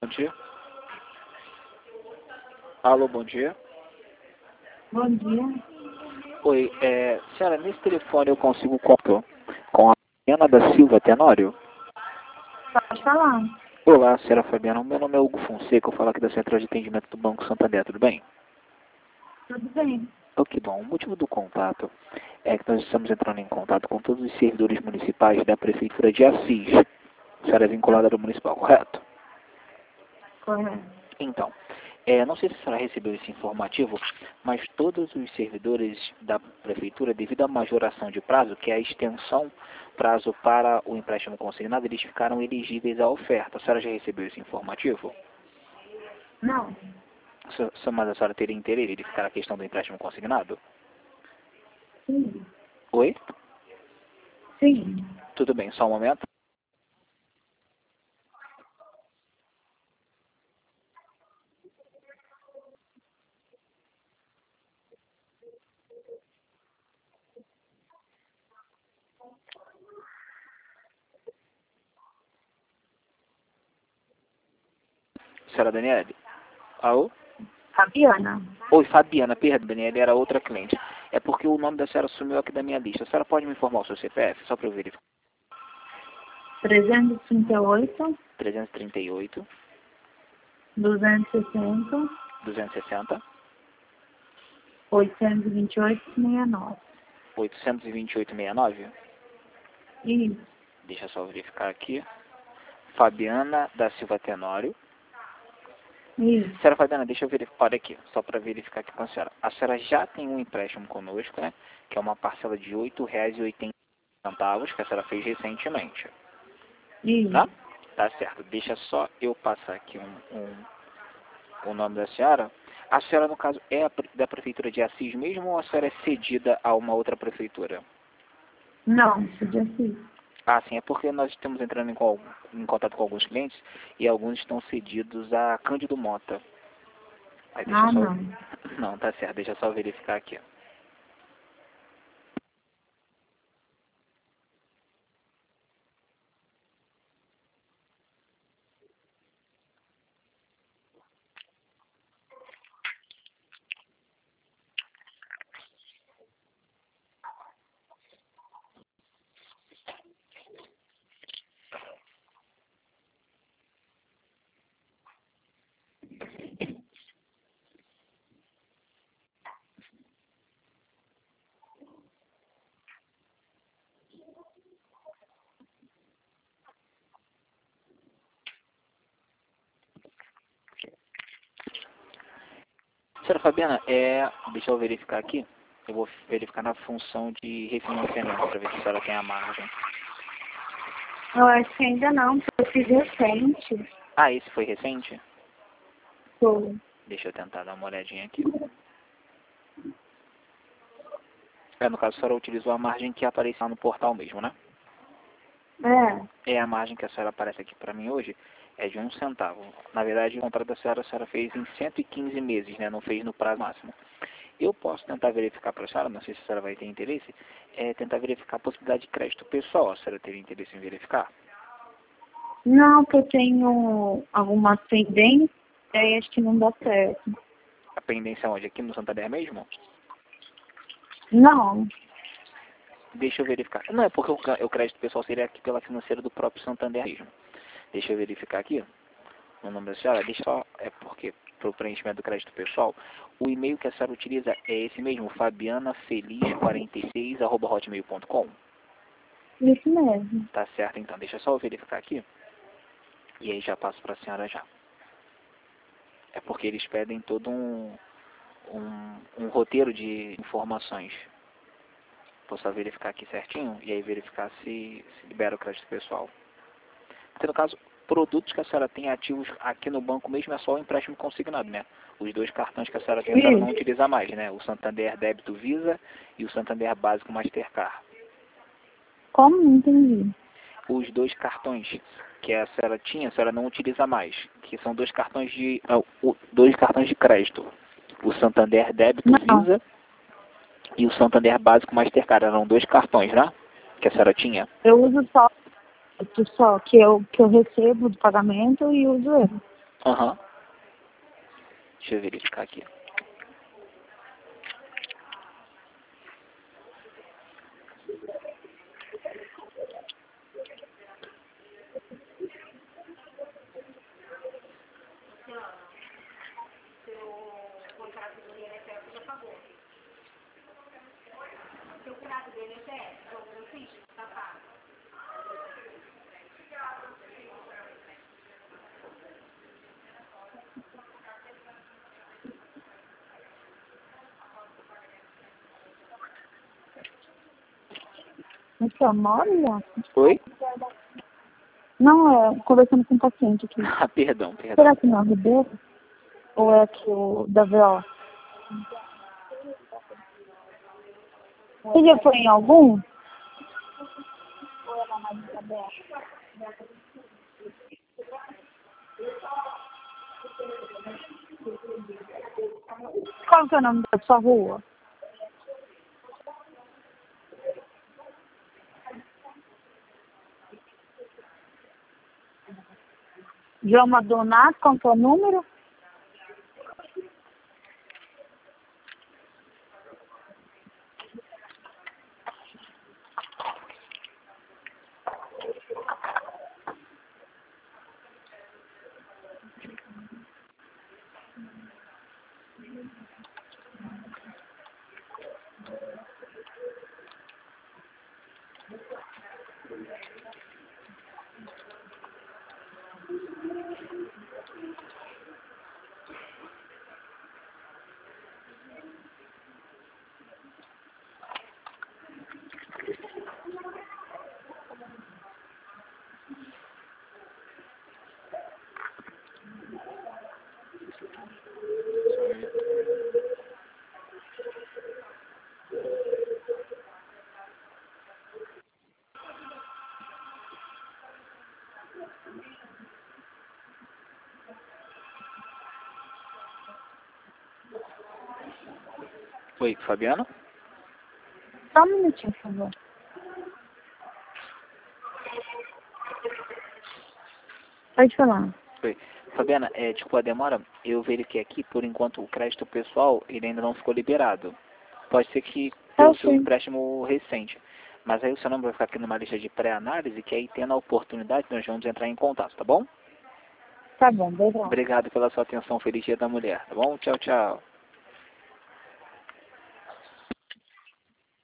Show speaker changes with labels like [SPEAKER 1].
[SPEAKER 1] dia. Alô, bom dia.
[SPEAKER 2] Bom dia.
[SPEAKER 1] Oi, senhora, nesse telefone eu consigo contato com a Fabiana da Silva Tenório?
[SPEAKER 2] Pode falar.
[SPEAKER 1] Olá, senhora Fabiana. Meu nome é Hugo Fonseca, eu falo aqui da Central de Atendimento do Banco Santander, tudo bem?
[SPEAKER 2] Tudo bem.
[SPEAKER 1] Oh, que bom. O motivo do contato é que nós estamos entrando em contato com todos os servidores municipais da Prefeitura de Assis. A senhora é vinculada do municipal, correto?
[SPEAKER 2] Correto.
[SPEAKER 1] Então, não sei se a senhora recebeu esse informativo, mas todos os servidores da Prefeitura, devido à majoração de prazo, que é a extensão prazo para o empréstimo consignado, eles ficaram elegíveis à oferta. A senhora já recebeu esse informativo?
[SPEAKER 2] Não.
[SPEAKER 1] Mas a senhora teria interesse de ficar a questão do empréstimo consignado?
[SPEAKER 2] Sim.
[SPEAKER 1] Oi?
[SPEAKER 2] Sim.
[SPEAKER 1] Tudo bem, só um momento. Senhora Daniele? Alô?
[SPEAKER 2] Fabiana.
[SPEAKER 1] Oi, Fabiana, perdão, Daniele, era outra cliente. É porque o nome da senhora sumiu aqui da minha lista. A senhora pode me informar o seu CPF, só para eu verificar?
[SPEAKER 2] 338,
[SPEAKER 1] 338,
[SPEAKER 2] 260,
[SPEAKER 1] 260,
[SPEAKER 2] 828, 69.
[SPEAKER 1] 828,69.
[SPEAKER 2] Isso.
[SPEAKER 1] Deixa eu só verificar aqui. Fabiana da Silva Tenório.
[SPEAKER 2] Isso.
[SPEAKER 1] Senhora Fabiana, deixa eu verificar, olha aqui, só para verificar aqui com a senhora. A senhora já tem um empréstimo conosco, né? Que é uma parcela de R$ 8,80 que a senhora fez recentemente.
[SPEAKER 2] Isso.
[SPEAKER 1] Tá? Tá certo. Deixa só eu passar aqui o nome da senhora. A senhora, no caso, é da Prefeitura de Assis mesmo ou a senhora é cedida a uma outra prefeitura?
[SPEAKER 2] Não, isso de Assis.
[SPEAKER 1] Ah, sim, é porque nós estamos entrando em contato com alguns clientes e alguns estão cedidos a Cândido Mota. Aí deixa
[SPEAKER 2] Ah,
[SPEAKER 1] só...
[SPEAKER 2] não.
[SPEAKER 1] Não, tá certo, deixa eu só verificar aqui. Senhora Fabiana, deixa eu verificar aqui. Eu vou verificar na função de refinanciamento para ver se a senhora tem a margem.
[SPEAKER 2] Eu acho que ainda não, porque eu fiz recente.
[SPEAKER 1] Ah, esse foi recente?
[SPEAKER 2] Foi.
[SPEAKER 1] Deixa eu tentar dar uma olhadinha aqui. No caso, a senhora utilizou a margem que aparece lá no portal mesmo, né? A margem que a senhora aparece aqui para mim hoje é de 1 centavo. Na verdade, o contrato da senhora, a senhora fez em 115 meses, né? Não fez no prazo máximo. Eu posso tentar verificar para a senhora, não sei se a senhora vai ter interesse, tentar verificar a possibilidade de crédito pessoal. A senhora teria interesse em verificar?
[SPEAKER 2] Não, que eu tenho alguma pendência e acho que não dá certo.
[SPEAKER 1] A pendência onde? Aqui no Santander mesmo?
[SPEAKER 2] Não.
[SPEAKER 1] Deixa eu verificar. Não, é porque o crédito pessoal seria aqui pela financeira do próprio Santander mesmo. Deixa eu verificar aqui. O nome da senhora, deixa só, é porque para o preenchimento do crédito pessoal, o e-mail que a senhora utiliza é esse mesmo, fabianafeliz46@hotmail.com.
[SPEAKER 2] Isso mesmo.
[SPEAKER 1] Tá certo, então, deixa só eu verificar aqui, e aí já passo para a senhora já. É porque eles pedem todo um roteiro de informações. Vou só verificar aqui certinho, e aí verificar se libera o crédito pessoal. Porque no caso, produtos que a senhora tem ativos aqui no banco mesmo é só o empréstimo consignado, né? Os dois cartões que a senhora tem, a senhora não utiliza mais, né? O Santander Débito Visa e o Santander Básico Mastercard.
[SPEAKER 2] Como? Não entendi.
[SPEAKER 1] Os dois cartões que a senhora tinha, a senhora não utiliza mais, que são dois cartões de crédito. O Santander Débito
[SPEAKER 2] Não.
[SPEAKER 1] Visa e o Santander Básico Mastercard. Eram dois cartões, né? Que a senhora tinha.
[SPEAKER 2] Eu uso só que eu recebo do pagamento e uso ele.
[SPEAKER 1] Aham. Deixa eu verificar aqui.
[SPEAKER 2] Você mora?
[SPEAKER 1] Oi?
[SPEAKER 2] Não, é conversando com um paciente aqui.
[SPEAKER 1] Ah, perdão, perdão.
[SPEAKER 2] Será que não é o Ribeiro? Ou é aqui o da VO? Você já foi em algum? Qual que é o nome da sua rua? João Madonato, qual que é o número?
[SPEAKER 1] Oi, Fabiano?
[SPEAKER 2] Só um minutinho, por favor. Pode falar.
[SPEAKER 1] Oi. Fabiana, tipo, a demora, eu verifiquei aqui, por enquanto o crédito pessoal, ele ainda não ficou liberado. Pode ser que pelo seu
[SPEAKER 2] Sim.
[SPEAKER 1] empréstimo recente. Mas aí o seu nome vai ficar aqui numa lista de pré-análise, que aí tendo a oportunidade, nós vamos entrar em contato, tá bom?
[SPEAKER 2] Tá bom, obrigado.
[SPEAKER 1] Obrigado pela sua atenção. Feliz Dia da Mulher, tá bom? Tchau, tchau.